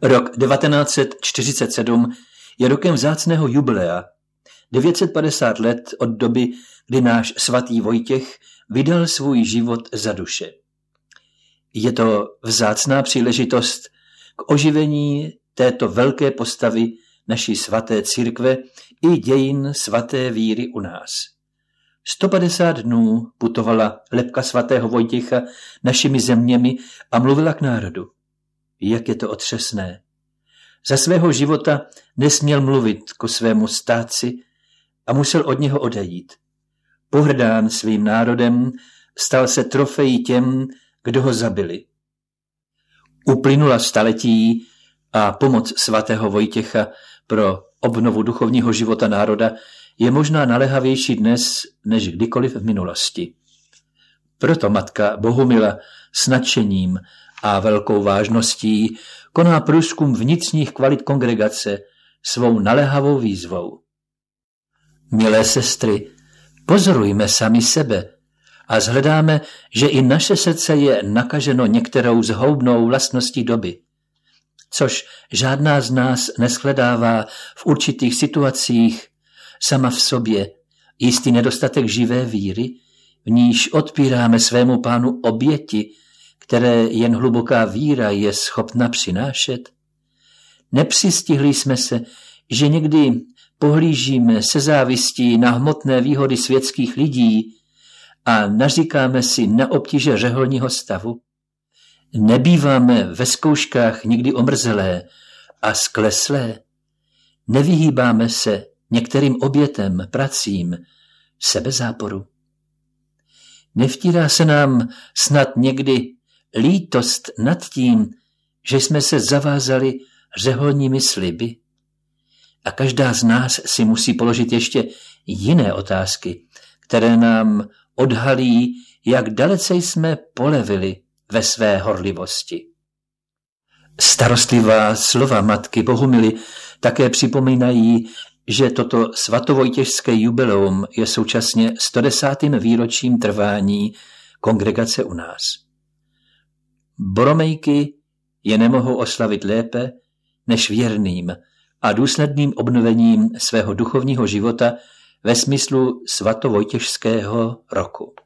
Rok 1947 je rokem vzácného jubilea. 950 let od doby, kdy náš svatý Vojtěch vydal svůj život za duše. Je to vzácná příležitost k oživení této velké postavy naší svaté církve i dějin svaté víry u nás. 150 dnů putovala lebka svatého Vojtěcha našimi zeměmi a mluvila k národu. Jak je to otřesné. Za svého života nesměl mluvit ko svému státci a musel od něho odejít. Pohrdán svým národem stal se trofejí těm, kdo ho zabili. Uplynula staletí a pomoc svatého Vojtěcha pro obnovu duchovního života národa je možná naléhavější dnes než kdykoliv v minulosti. Proto matka Bohumila s nadšením a velkou vážností koná průzkum vnitřních kvalit kongregace svou naléhavou výzvou. Milé sestry, pozorujme sami sebe a zhledáme, že i naše srdce je nakaženo některou zhoubnou vlastností doby, což žádná z nás neshledává v určitých situacích sama v sobě jistý nedostatek živé víry, v níž odpíráme svému Pánu oběti, které jen hluboká víra je schopna přinášet. Nepřistihli jsme se, že někdy pohlížíme se závistí na hmotné výhody světských lidí a naříkáme si na obtíže řeholního stavu. Nebýváme ve zkouškách nikdy omrzelé a skleslé. Nevyhýbáme se některým obětem, pracím, sebezáporu. Nevtírá se nám snad někdy lítost nad tím, že jsme se zavázali řeholními sliby? A každá z nás si musí položit ještě jiné otázky, které nám odhalí, jak dalece jsme polevili ve své horlivosti. Starostlivá slova matky Bohumily také připomínají, že toto svatovojtěžské jubileum je současně 110. výročím trvání kongregace u nás. Boromejky je nemohou oslavit lépe než věrným a důsledným obnovením svého duchovního života ve smyslu svatovojtěžského roku.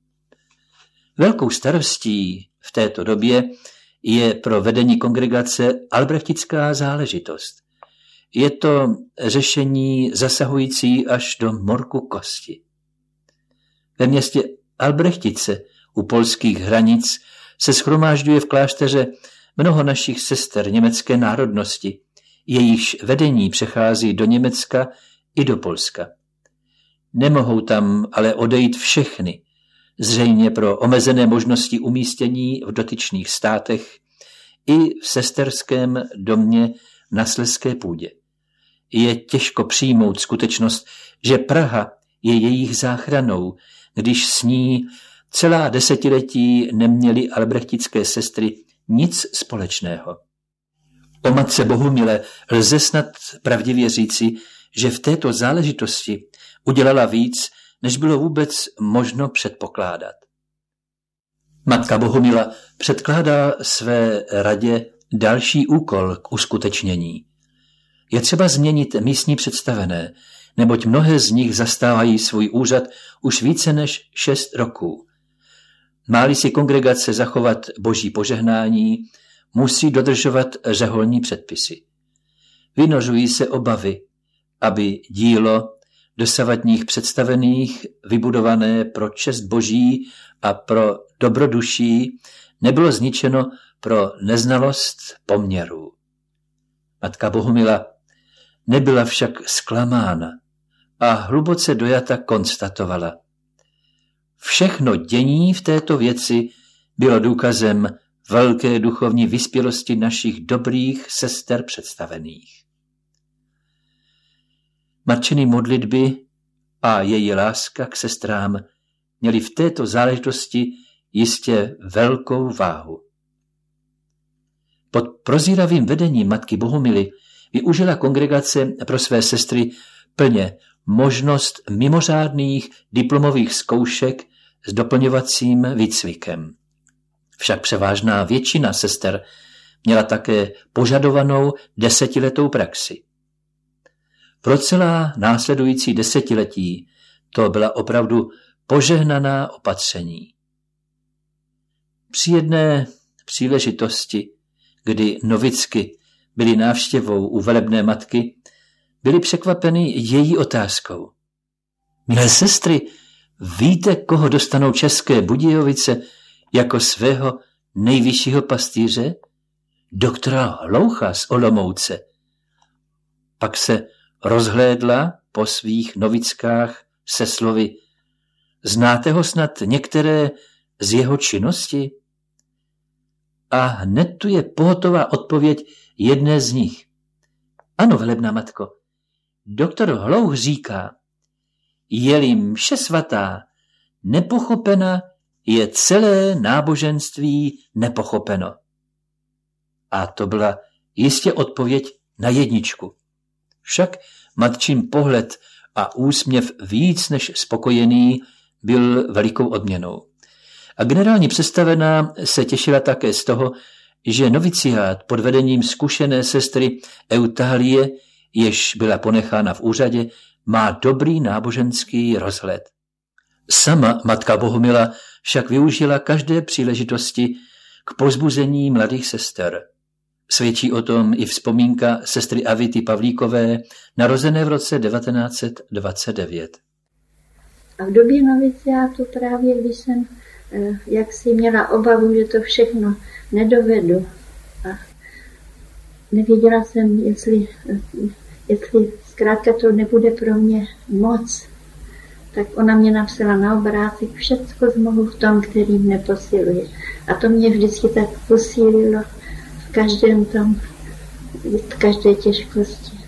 Velkou starostí v této době je pro vedení kongregace albrechtická záležitost. Je to řešení zasahující až do morku kosti. Ve městě Albrechtice u polských hranic se shromážďuje v klášteře mnoho našich sester německé národnosti, jejichž vedení přechází do Německa i do Polska. Nemohou tam ale odejít všechny, zřejmě pro omezené možnosti umístění v dotyčných státech i v sesterském domě na Slezské půdě. Je těžko přijmout skutečnost, že Praha je jejich záchranou, když s ní celá desetiletí neměly albrechtické sestry nic společného. O matce Bohumile lze snad pravdivě říci, že v této záležitosti udělala víc, než bylo vůbec možno předpokládat. Matka Bohumila předkládá své radě další úkol k uskutečnění. Je třeba změnit místní představené, neboť mnohé z nich zastávají svůj úřad už více než 6 roků. Má-li si kongregace zachovat boží požehnání, musí dodržovat řeholní předpisy. Vynořují se obavy, aby dílo dosavadních představených, vybudované pro čest boží a pro dobroduší, nebylo zničeno pro neznalost poměrů. Matka Bohumila nebyla však zklamána a hluboce dojata konstatovala. Všechno dění v této věci bylo důkazem velké duchovní vyspělosti našich dobrých sester představených. Matčiny modlitby a její láska k sestrám měly v této záležitosti jistě velkou váhu. Pod prozíravým vedením matky Bohumily využila kongregace pro své sestry plně možnost mimořádných diplomových zkoušek s doplňovacím výcvikem. Však převážná většina sester měla také požadovanou 10letou praxi. Pro celá následující desetiletí to byla opravdu požehnaná opatření. Při jedné příležitosti, kdy novicky byly návštěvou u velebné matky, byly překvapeny její otázkou. Milé sestry, víte, koho dostanou České Budějovice jako svého nejvyššího pastýře? Doktora Hloucha z Olomouce. Pak se rozhlédla po svých novickách se slovy: znáte ho snad některé z jeho činnosti? A hned tu je pohotová odpověď jedné z nich. Ano, velebná matko, doktor Hlouch říká, je-li mše svatá nepochopena, je celé náboženství nepochopeno. A to byla jistě odpověď na jedničku. Však matčin pohled a úsměv víc než spokojený byl velikou odměnou. A generálně představená se těšila také z toho, že noviciát pod vedením zkušené sestry Eutálie, jež byla ponechána v úřadě, má dobrý náboženský rozhled. Sama matka Bohumila však využila každé příležitosti k povzbuzení mladých sester. Svědčí o tom i vzpomínka sestry Avity Pavlíkové, narozené v roce 1929. A v době noviciátu právě, když jsem jaksi měla obavu, že to všechno nedovedu a nevěděla jsem, jestli zkrátka to nebude pro mě moc, tak ona mě napsala na obrázek: všecko zmohu v tom, který mě posiluje. A to mě vždycky tak posílilo v každém tom, v každé těžkosti.